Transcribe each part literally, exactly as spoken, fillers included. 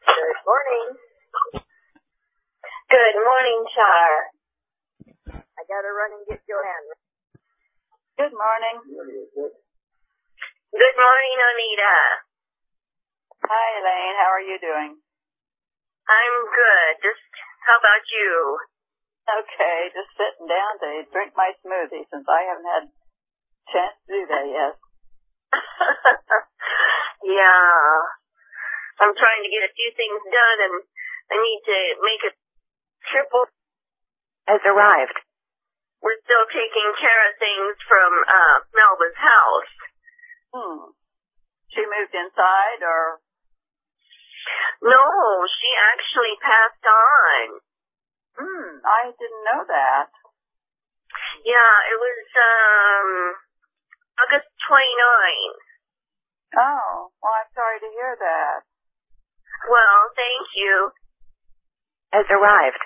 Good morning. Good morning, Char. I gotta run and get Joanne. Good morning. Good morning, Anita. Hi, Elaine. How are you doing? I'm good. Just, how about you? Okay, just sitting down to drink my smoothie since I haven't had a chance to do that yet. Yeah. I'm trying to get a few things done, and I need to make a triple. Has arrived. We're still taking care of things from uh, Melba's house. Hmm. She moved inside, or? No, she actually passed on. Hmm, I didn't know that. Yeah, it was um August twenty-ninth. Oh, well, I'm sorry to hear that. Well, thank you. Has arrived.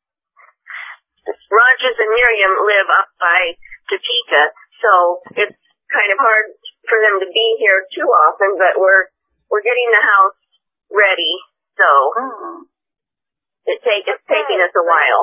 Rogers and Miriam live up by Topeka, so it's kind of hard for them to be here too often, but we're we're getting the house ready, so Hmm. it take it's taking us a while.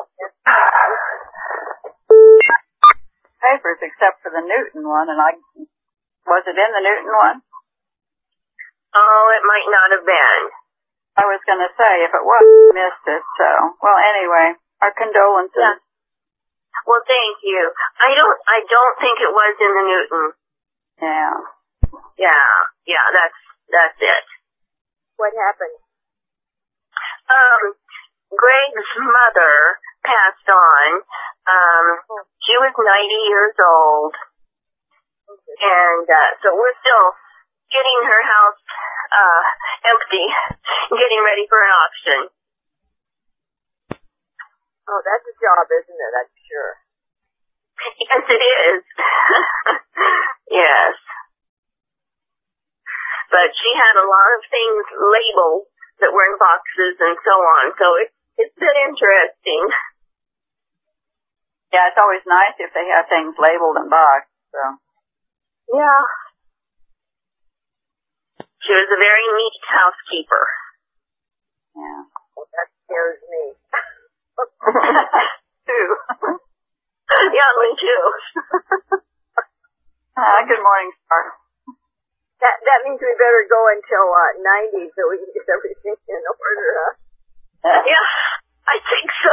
Papers except for the Newton one, and I, was it in the Newton one? Oh, it might not have been. I was going to say, if it was, I missed it, so, well, anyway, our condolences. Yeah. Well, thank you. I don't I don't think it was in the Newton. Yeah. Yeah, yeah, that's that's it. What happened? Um, Greg's mother passed on. Um, she was ninety years old, and uh, so we're still getting her house uh, empty, getting ready for an auction. Oh, that's a job, isn't it? I'm sure. Yes, it is. Yes. But she had a lot of things labeled that were in boxes and so on, so it, it's been interesting. Yeah, it's always nice if they have things labeled and boxed, so. Yeah. She was a very neat housekeeper. Yeah. Well, that scares me. Too. Yeah, me too. uh, good morning, Star. That that means we better go until uh, ninety so we can get everything in order. Huh? Yeah, I think so.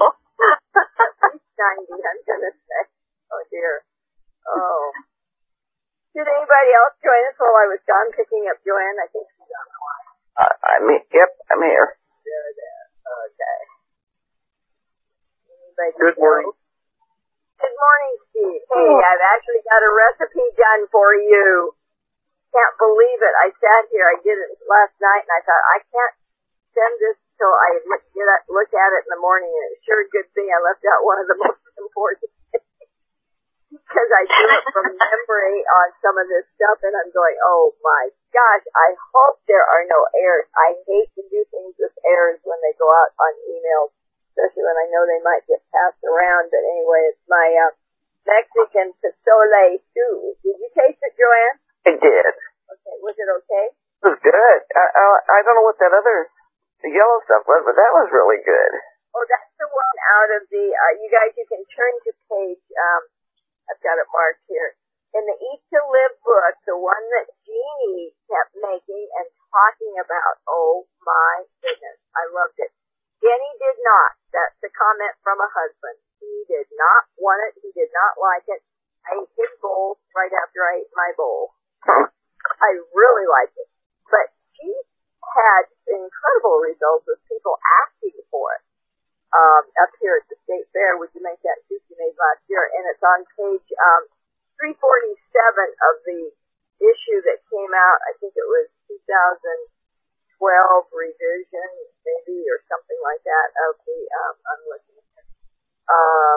ninety, I'm gonna say. Oh dear. Oh. Did anybody else join us while I was gone picking up Joanne? I think she's on the line. Uh, I'm yep, I'm here. There, there. Okay. Anybody Good morning. know? Good morning, Steve. Hey, I've actually got a recipe done for you. Can't believe it. I sat here, I did it last night, and I thought, I can't send this till I look, get it, look at it in the morning, and it's sure a good thing I left out one of the most important things. Because I do it from memory on some of this stuff, and I'm going, oh my gosh, I hope there are no errors. I hate to do things with errors when they go out on emails, especially when I know they might get passed around. But anyway, it's my uh, Mexican pozole stew. Did you taste it, Joanne? I did. Okay, was it okay? It was good. I, I, I don't know what that other, the yellow stuff was, but that was really good. Oh, that's the one out of the, uh, you guys, you can turn to page, um, I've got it marked here. In the Eat to Live book, the one that Jeannie kept making and talking about, oh my goodness, I loved it. Denny did not. That's a comment from a husband. He did not want it. He did not like it. I ate his bowl right after I ate my bowl. I really liked it. But she had incredible results with people asking for it. Um, up here at the State Fair, would you make that soup you made last year? And it's on page um, three forty-seven of the issue that came out. I think it was two thousand twelve revision, maybe, or something like that, of the, um, I'm looking at um,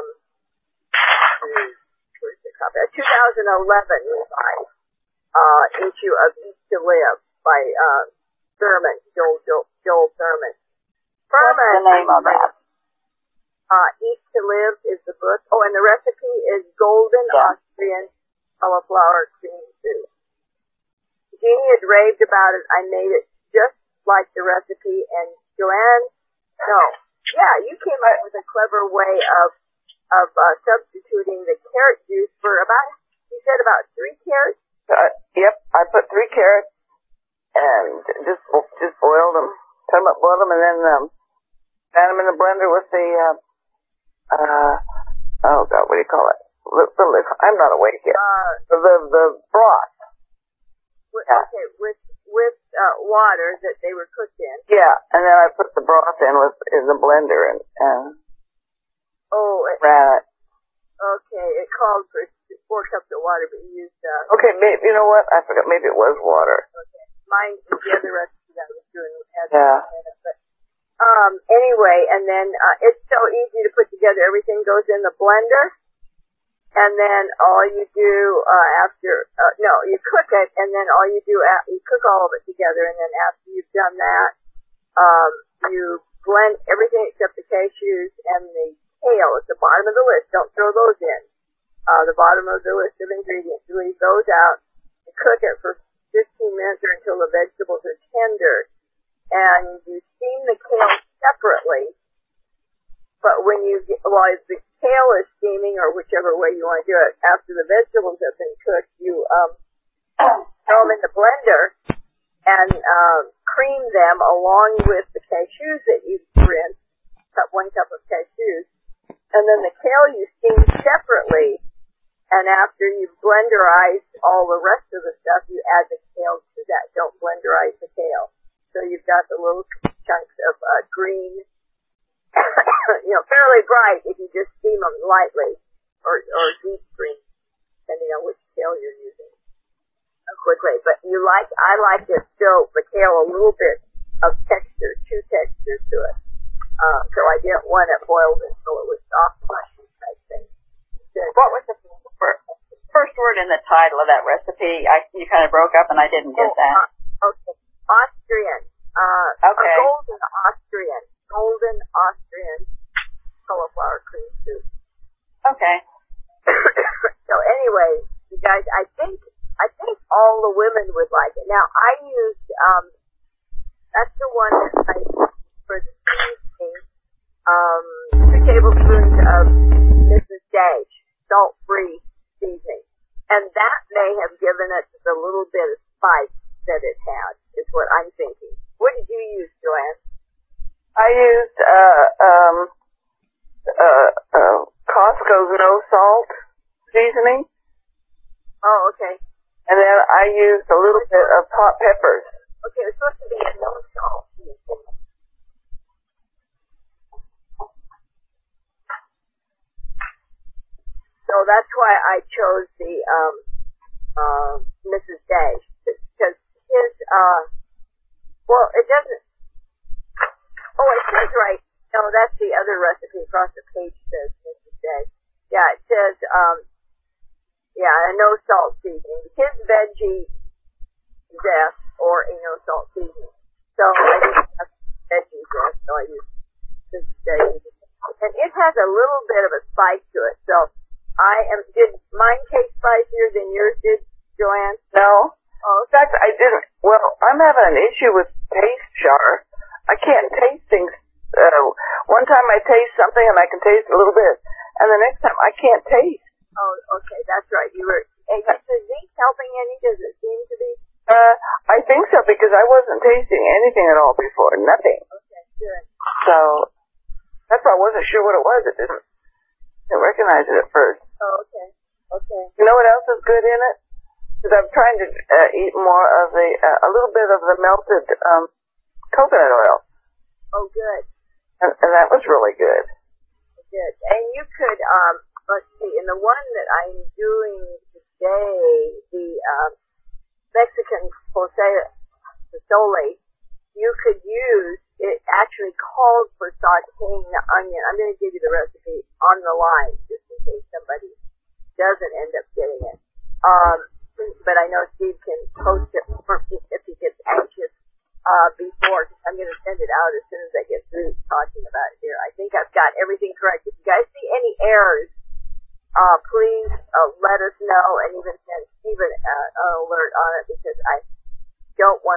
where's the copy? two thousand eleven revised uh, issue of Eat to Live by uh, Thurman, Joel, Joel, Joel Thurman. What's the name of that? Uh, Eat to Live is the book. Oh, and the recipe is golden Yeah. Austrian cauliflower cream soup. Jeannie had raved about it. I made it just like the recipe, and Joanne, no, yeah, you came up with a clever way of of uh, substituting the carrot juice for about, you said about three carrots? Uh, yep, I put three carrots and just just boiled them, put them up, boiled them, and then um, ran them in the blender with the, uh, uh, oh God, what do you call it? The, the, I'm not awake yet. Uh, the the broth. With, yeah. Okay, with with uh, water that they were cooked in. Yeah, and then I put the broth in with in the blender and and oh, it, ran it. Okay, it called for four cups of water, but you used. Uh, okay, maybe you know what? I forgot. Maybe it was water. Okay, mine was the other recipe that I was doing has yeah. in it, but um, anyway, and then uh, it's so easy to put together. Everything goes in the blender. And then all you do uh, after, uh, no, you cook it, and then all you do, uh, you cook all of it together, and then after you've done that, um, you blend everything except the cashews and the kale at the bottom of the list. Don't throw those in. Uh, the bottom of the list of ingredients. You leave those out. You cook it for fifteen minutes or until the vegetables are tender. And you steam the kale separately. But when you get, while the kale is steaming, or whichever way you want to do it, after the vegetables have been cooked, you um, throw them in the blender and um, cream them along with the cashews that you've rinsed, cup one cup of cashews, and then the kale you steam separately. And after you've blenderized all the rest of the stuff, you add the kale to that. Don't blenderize the kale. So you've got the little chunks of uh, green. You know, fairly bright if you just steam them lightly, or or deep green, depending on which kale you're using. Uh, quickly, but you like I like it still the kale a little bit of texture, two textures to it. Uh, so I didn't want it boiled until it was soft mushy type thing. So, what was the first, first word in the title of that recipe? I you kind of broke up and I didn't get oh, that. Uh, okay, Austrian. Uh, okay. A golden Austrian. Golden Austrian cauliflower cream soup. Okay. So anyway, you guys, I think I think all the women would like it. Now I used um that's the one that I used for the seasoning, um two tablespoons of Missus Dage salt free seasoning. And that may have given it the little bit of spice that it had, is what I'm thinking. What did you use, Joanne? I used uh um uh uh Costco's no salt seasoning. Oh, okay. And then I used a little bit of hot peppers. Okay, it's supposed to be a no salt seasoning. So that's why I chose the um uh Missus Dash, because his uh well it doesn't. Oh, it says right. No, that's the other recipe across the page says Missus Dash. Yeah, it says, um, yeah, a no salt seasoning. His veggie zest or a no salt seasoning. So I didn't have veggie zest, so I used Missus Dash. And it has a little bit of a spice to it. So I am, did mine taste spicier than yours did, Joanne? No. Oh, in fact, I didn't. Well, I'm having an issue with taste, Char. I can't taste things. Uh, one time I taste something and I can taste a little bit, and the next time I can't taste. Oh, okay, that's right. You were. Is the zinc helping any? Does it seem to be? Uh, I think so because I wasn't tasting anything at all before. Nothing. Okay, good. So that's why I wasn't sure what it was. It didn't, didn't recognize it at first. Oh, okay. Okay. You know what else is good in it? Because I'm trying to uh, eat more of the uh, a little bit of the melted um. coconut oil. Oh, good. And, and that was really good. Good. And you could, um, let's see, in the one that I'm doing today, the um, Mexican pozole, you could use, it actually called for sauteing the onion. I'm going to give you the recipe on the line, just in case somebody doesn't end up getting it. Um, but I know Steve can post it for, if he gets anxious. Uh, before, I'm going to send it out as soon as I get through talking about it here. I think I've got everything correct. If you guys see any errors, uh, please uh, let us know and even send Stephen uh, an alert on it because I don't want to have to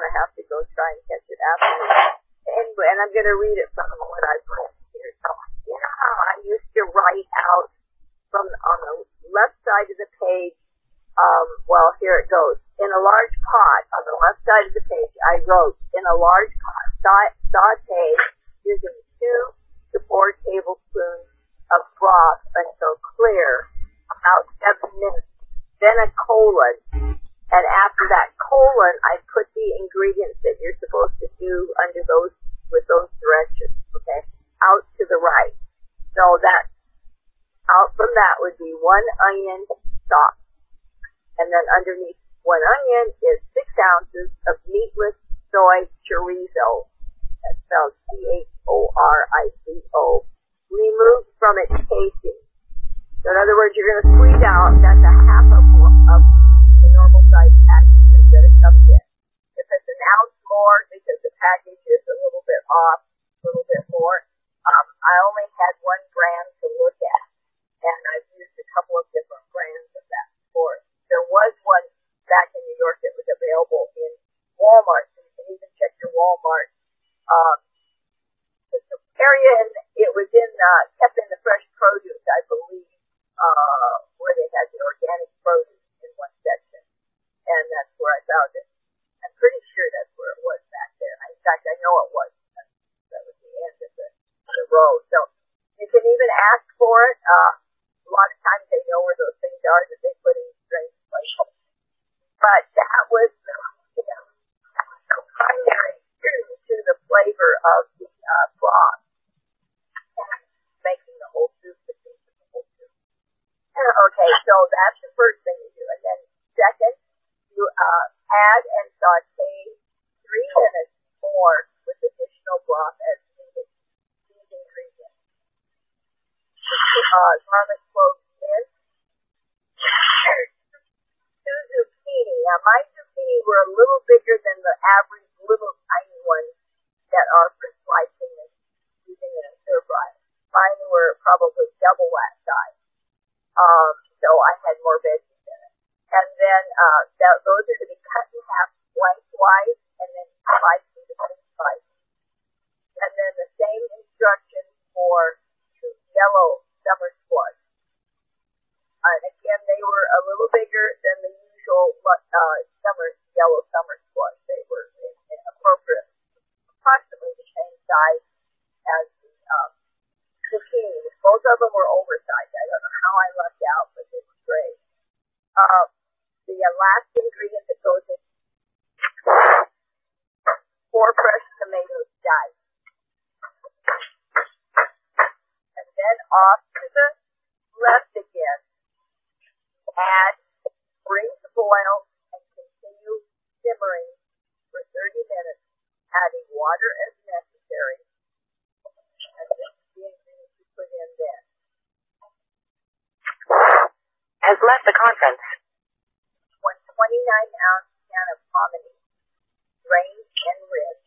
go try and catch it afterwards. Anyway, and I'm going to read it from what I've read here. So, you know how I used to write out from on the left side of the page, um, well, here it goes. In a large pot, on the left side of the page, I wrote, in a large pot, sa- saute using two to four tablespoons of broth until clear, about seven minutes. Then a colon. And after that colon, I put the ingredients that you're supposed to do under those, with those directions, okay, out to the right. So that, out from that would be one onion chopped. And then underneath one onion is six ounces of meatless soy chorizo. That's spelled C H O R I C O. Removed from its casing. So in other words, you're going to squeeze out, that's a half of, of the normal size packages that it comes in. If it's an ounce more, because the package is a little bit off, a little bit more, um, I only had one brand to look at, and I've used a couple of different brands of that before. There was one back in New York that was available in Walmart, so you can even check your Walmart. Um, the area, in, it was in, uh, kept in the fresh produce, I believe, uh, where they had the organic produce in one section. And that's where I found it. I'm pretty sure that's where it was back there. In fact, I know it was. That was the end of the, the road. So you can even ask for it. Uh, a lot of times they know where those things are that they put in strange places. But that was, you know, that was so primary to the flavor of the uh, broth and making the whole soup, the taste of the whole soup. Okay, so that's the first thing you do. And then second, you uh, add and saute three minutes more with additional broth as needed. These ingredients. Uh, garlic cloves in. Two zucchini. Now my zucchini were a little bigger than the average little tiny ones that are for slicing and using in a stir fry. Mine were probably double that size. Um, so I had more veggies in it. And then, uh, that, those are to be cut in half lengthwise and then sliced into thin slices. And then the same instructions for yellow summer squash. And again, they were a little bigger than the usual, uh, summer, yellow summer squash. They were in, in appropriate, approximately the same size as the, um, zucchini. Both of them were oversized. I don't know how I lucked out, but they were great. Um, the uh, last ingredient that goes in, four fresh tomatoes diced. And then off to the left again, add, bring to boil, and continue simmering for thirty minutes, adding water as necessary. And this is the ingredients you put in then. Has left the conference. One twenty-nine ounce can of hominy, drained and rinsed.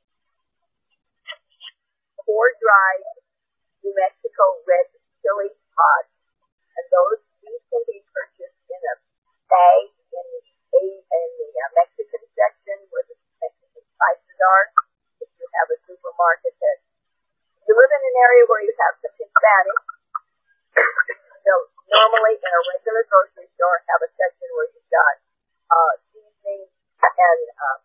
Four dried New Mexico red chili pods, and those these can be purchased in a bag in the in the uh, Mexican section where the Mexican spices are. If you have a supermarket that you live in an area where you have some Hispanic, so normally in a regular grocery store have a section where you've got uh, seasoning and uh,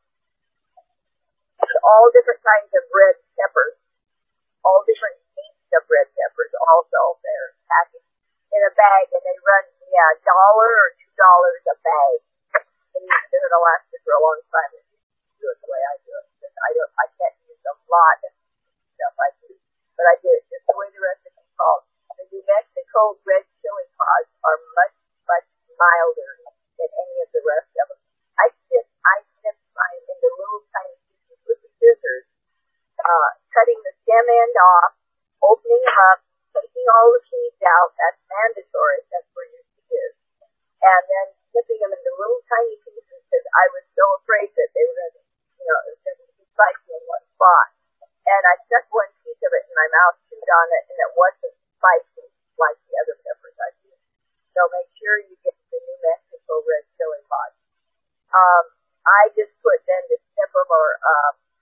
all different kinds of red peppers, all different heaps of red peppers also. They're packaged in a bag and they run, yeah, a dollar or two dollars a bag. And they're going to last you for a long time if you do it the way I do it. Because I don't, I can't use a lot of stuff I do, but I do it just the way the recipe calls. The New Mexico red chili pods are much, much milder than any of the rest of them. I snip, I snip mine into little tiny pieces with the scissors, uh, cutting the stem end off, opening them up, taking all the seeds out. That's mandatory. That's where your seed is. And then snipping them into little tiny pieces because I was so afraid that they were going to, you know, it was going to be spicy in one spot. And I stuck one piece of it in my mouth, chewed on it, and it wasn't spicy like the other peppers I use. So make sure you get the New Mexico red chili pods. Um, I just put then to snip them or uh,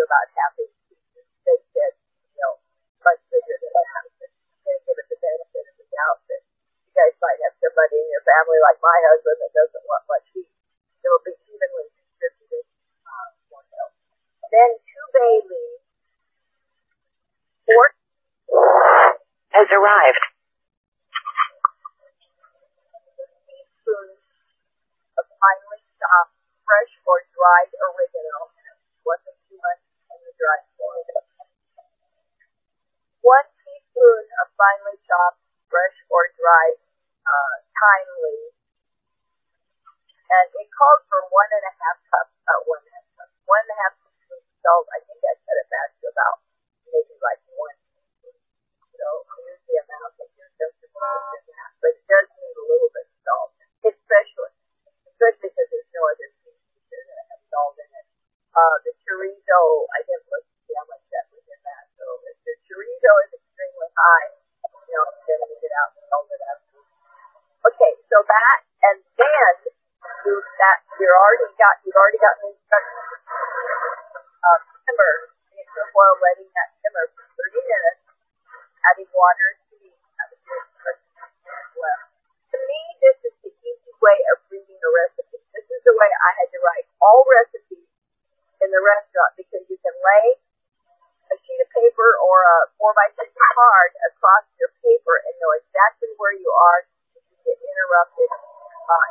about having pieces. They said, you know, much bigger than that. But I'm going to give it the benefit of the doubt that you guys might have somebody in your family like my husband that doesn't want much heat. It'll be evenly distributed. Uh, then two bay leaves. Four has arrived. Teaspoons of finely chopped, fresh or dried oregano. Wasn't too much in the dried form. One teaspoon of finely chopped, fresh or dried uh, thyme leaves. And it calls for one and a half cups, uh, one and a half cups, one and a half teaspoons of salt. I think I cut it back to about maybe like one. So here's the amount that you're comfortable with in that. But it does need a little bit of salt, especially, especially because there's no other seafood that have salt in it. Uh, the chorizo, I didn't look to see how much that was in that. So if the chorizo is extremely high, you know, then we get out and salt it up. Okay, so that, and then you that you're already got you've already got the instructions. Uh, simmer the extra boil, letting that simmer for thirty minutes. Adding water to the left. To me, this is the easy way of reading a recipe. This is the way I had to write all recipes in the restaurant because you can lay a sheet of paper or a four by six card across your paper and know exactly where you are if you get interrupted uh,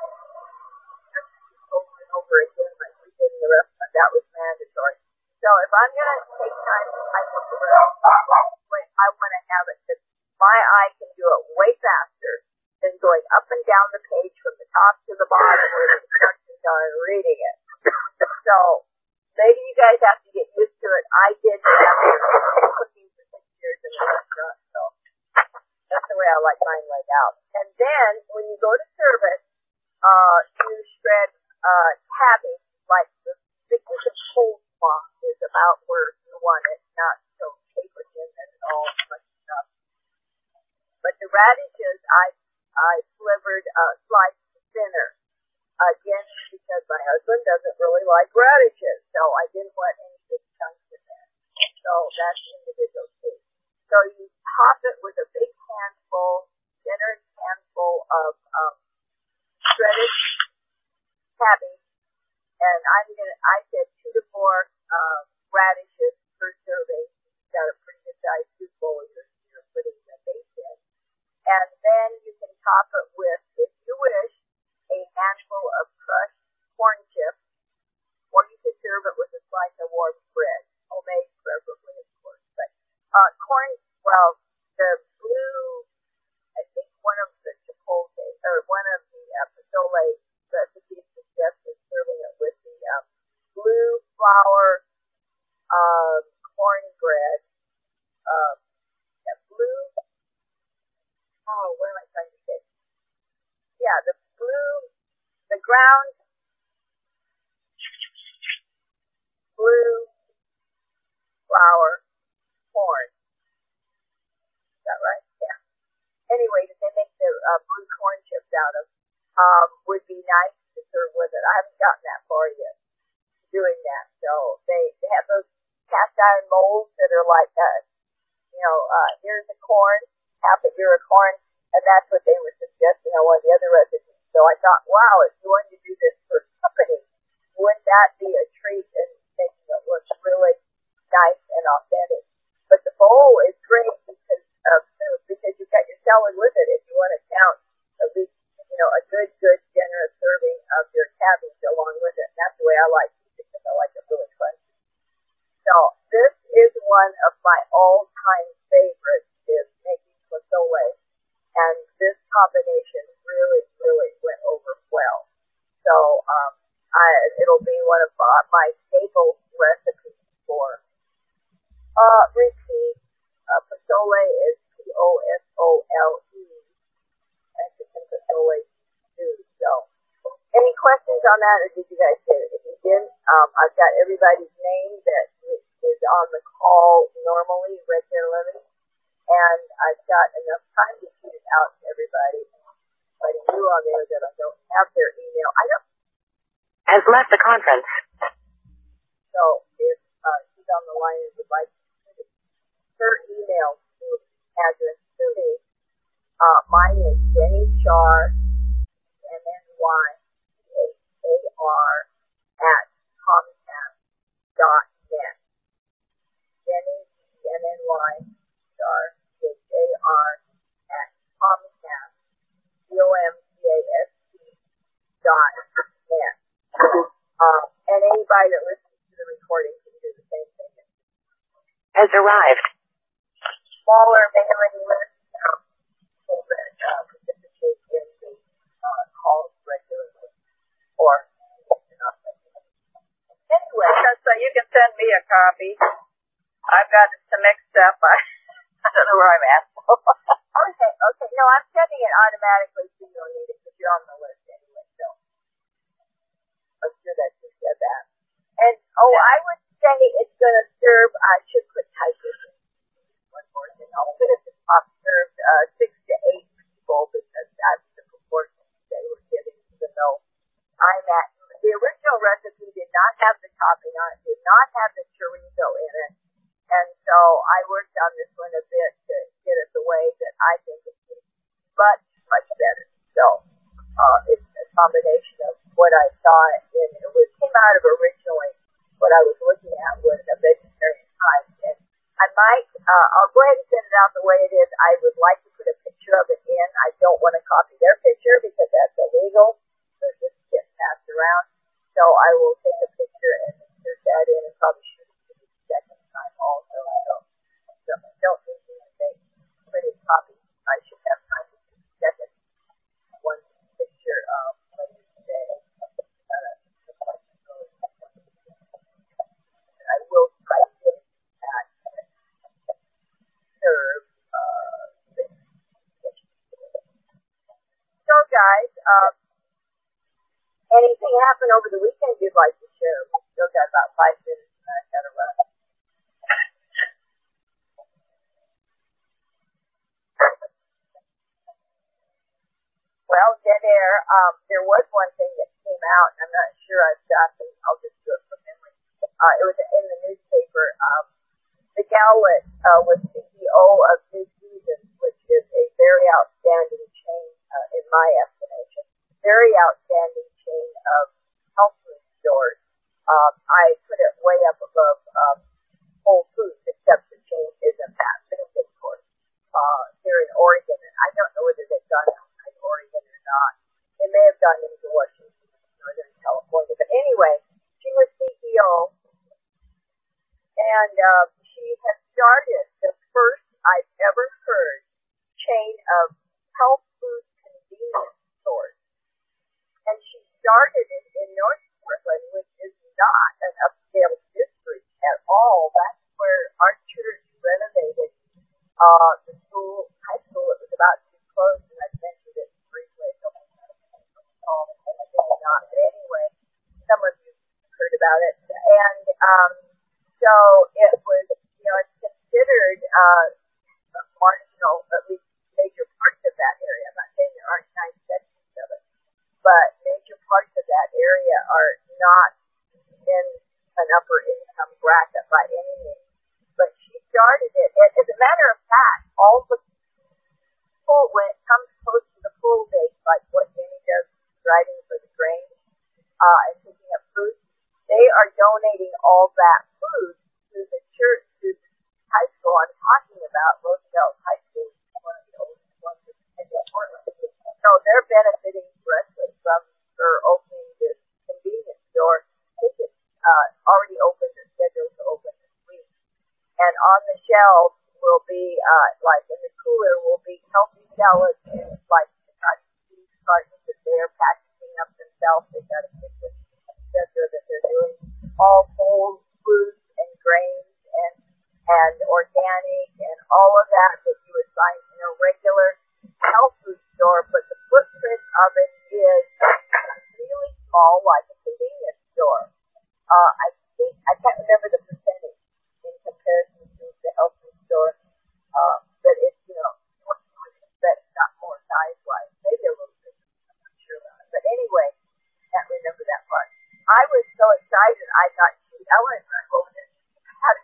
over and over again like we did in the restaurant. That was mandatory. So if I'm going to take time to type up the recipe, I want to have it that my eye can do it way faster than going up and down the page from the top to the bottom where the instructions are and reading it. So maybe you guys have to get used to it. I did have cooking for six years in the restaurant, so that's the way I like mine laid out. And then when you go to serve it, uh, you shred uh, cabbage like the thickness of coleslaw is about where you want it, not so paper thin that it all much stuff. But the radishes, I I slivered, uh, sliced thinner. Again, because my husband doesn't really like radishes, so I didn't want any big chunks in there. So that's individual taste. So you top it with a big handful, generous handful of um, shredded cabbage, and I'm gonna. I said two to four uh, radishes per serving. You've got a pretty good sized soup bowl you're, you're putting the base in, and then you can top it with, if you wish, a handful of crushed corn chips, or you can serve it with a slice of warm bread, homemade preferably, of course. But uh, corn, well, the blue, I think one of the chipotle, or one of the uh, pozole recipes suggested serving it with the um, blue flour uh, cornbread, uh, yeah, blue, oh, what am I trying to say? Yeah, the blue, the ground blue flour corn. Is that right? Yeah. Anyway, that they make the uh, blue corn chips out of um, would be nice to serve with it. I haven't gotten that far yet doing that. So they, they have those cast iron molds that are like, uh, you know, uh, here's a corn, half a ear of corn, and that's what they were suggesting on one of the other recipes. So I thought, wow, if you wanted to do this for company, wouldn't that be a treat and making it look really nice and authentic? But the bowl is great because of soup, because you've got your salad with it if you want to count at least, you know, a good, good, generous serving of your cabbage along with it. And that's the way I like it because I like it really crunchy. So this is one of my all-time favorites, is making pozole. And this combination really, really went over well. So um, I, it'll be one of uh, my staple recipes for uh, repeat. Uh, pozole is P O S O L E. Mexican pozole stew. So, any questions on that, or did you guys get it? If you did, um, I've got everybody's name that is on the call normally, regularly, and I've got enough time to shoot it out to everybody. But you on there that I don't have their email. I don't. Has left the conference. So if uh, you she's on the line and would like her email to address to me. Uh, mine is Jenny Char, M N Y H A R, at Comcast dot net. Jenny, M N Y Char, H A R, at Comcast, C O M C A S T dot net. Uh, and anybody that listens to the recording can do the same thing. Has arrived. Smaller mailing list, um, so that uh, participate in the uh, calls regularly, or not regularly. Anyway, So, so you can send me a copy. I've got some mixed up. I, I don't know where I'm at. okay, okay. No, I'm sending it automatically, so you don't need it because you're on the list anyway. So let's do that. You said that. And oh, I would say it's going to serve. I should put typing. One more thing. I'll put at the top served uh, six to eight people because that's the proportion they were giving, even though I'm at the original recipe did not have the topping on it, did not have the chorizo in it, and so I worked on this one a bit to get it the way that I think it is much, much better. So uh, it's a combination of what I saw, and it was came out of originally what I was looking at was a vegetarian pie. And I might, uh, I'll go ahead and send it out the way it is. I would like to put a picture of it in. I don't want to copy their picture because that's illegal. So it just gets passed around. So I will take a picture and insert that in and probably shoot it to the second time also. So, so I don't need to make printed copies. I should have time to do the second one picture um, later today. Uh, I will try to get it at serve. Uh, so guys, um, anything happened over the weekend you'd like to share? We've still got about five minutes and I gotta run. Well, dead air. Um, there was one thing that came out, and I'm not sure I've got the, I'll just do it from memory. Uh, it was in the newspaper. Um, the gal that uh, was C E O of New Seasons, which is a very outstanding chain, uh, in my estimation, very outstanding chain of health food stores. Um, I put it way up above um, Whole Foods, except the chain isn't that big, of course, uh, here in Oregon. And I don't know whether they've gone outside Oregon or not. They may have gone into Washington, Northern California. But anyway, she was C E O, and uh, she has started the first I've ever heard chain of health food convenience stores. And she started it in North Portland, which is not an upscale district at all. That's where our church renovated uh, the school, high school. It was about to close, and I mentioned it briefly. I don't recall, maybe not. But anyway, some of you heard about it. And um, so it was, you know, it's considered uh, marginal, at least major parts of that area. I'm not saying there aren't nice sections of it, but major parts of that area are not in an upper income bracket by any means. But she started it, and as a matter of fact, all the people, when it comes close to the pool dates, like what Jenny does driving for the grain uh, and picking up food, they are donating all that food to the church, to the high school I'm talking about, Roosevelt High School, which is one of the oldest ones in Portland. So they're benefiting directly from her opening this convenience store. I think it's uh, already open, or scheduled to open this week. And on the shelves will be, uh, like in the cooler, will be healthy salads, and like uh, cheese cartons that they're packaging up themselves. They've got a kitchen, et cetera, that they're doing all whole fruits and grains and and organic and all of that that you would find in a regular health food store, but the footprint of it is really small, like a convenience store. Uh, I think, I can't remember the percentage in comparison to the health food store, uh, but it's, you know, what you would expect, not more size-wise, maybe a little bit, I'm not sure about it. But anyway, can't remember that part. I was so excited, I got, I went back over there, had a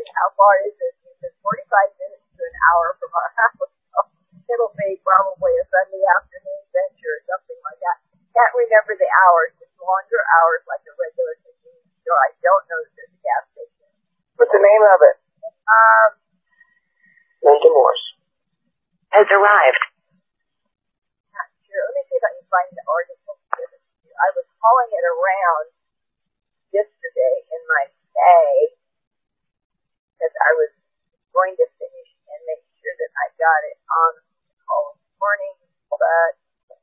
said, how far is this? He said, forty-five minutes to an hour from our house. So it'll be probably a Sunday afternoon venture or something like that. Can't remember the hours. It's longer hours like a regular convenience store. I don't know that there's a gas station. What's the name of it? Um, Linda Morse has arrived. not sure. Let me see if I can find the article. I was hauling it around yesterday in my bag because I was going to finish and make sure that I got it on the call this morning, but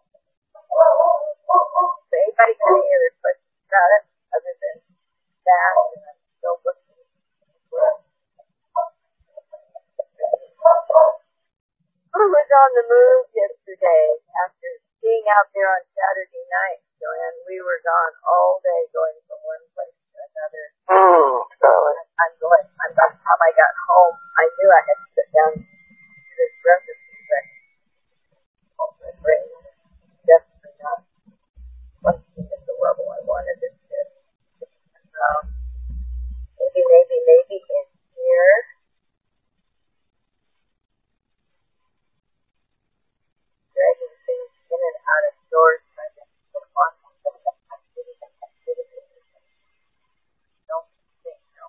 so anybody got any other questions about it other than that? And I'm still looking. Who was on the move yesterday after being out there on Saturday night, Joanne? We were gone all day going from one place to another. Hmm, Charlotte. I'm going, I'm, by the time I got home, I knew I had to sit down to this recipe, but my brain was definitely not functioning at the level I wanted it to. Um, maybe, maybe, maybe in here. Dragging things in and out of stores, trying to put them on. Don't think, no.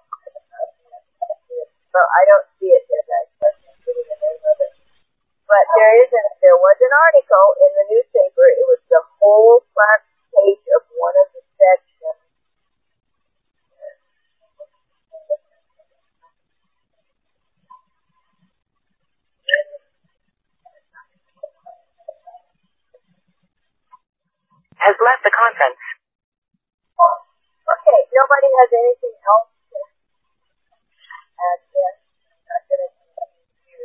So I don't see it yet, guys, but I'm putting the name of it. But there is an, there was an article in the newspaper. It was the whole front page of one of the sections. Has left the conference. Okay, nobody has anything else to add yet. I'm not going to continue.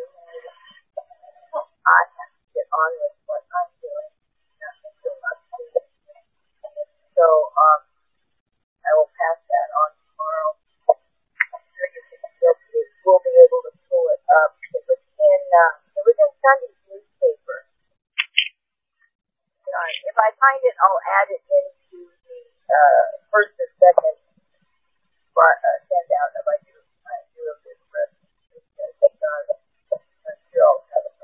I have to get on with what I'm doing. Nothing still not doing. So, um, I will pass that on tomorrow. I'm sure you can still be, we'll be able to pull it up. It was in, uh, it was in Sunday's newspaper. Sorry. If I find it, I'll add it into the, uh, first or second but, uh, send out if I do, I do a good rest. It's on, I'm sure I'll have it.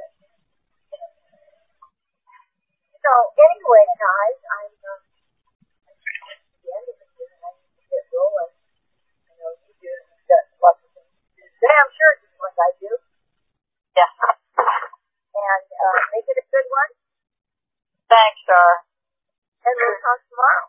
So, anyway, guys, I'm, uh, at the end of the year, and I need to get rolling. I know you do, you've got lots of things to do today, I'm sure, just like I do. Yeah. And, uh, make it a good one, Thanks, Star. and we'll talk tomorrow.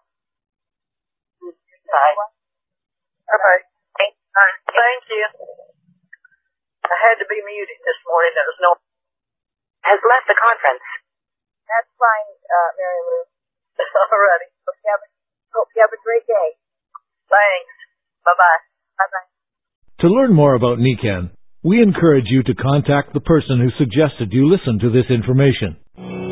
Bye. Bye-bye. Thank, uh, thank you. I had to be muted this morning. There was no... Has left the conference. That's fine, uh, Mary Lou. Alrighty. Hope you have a, hope you have a great day. Thanks. Bye-bye. Bye-bye. To learn more about Nican, we encourage you to contact the person who suggested you listen to this information.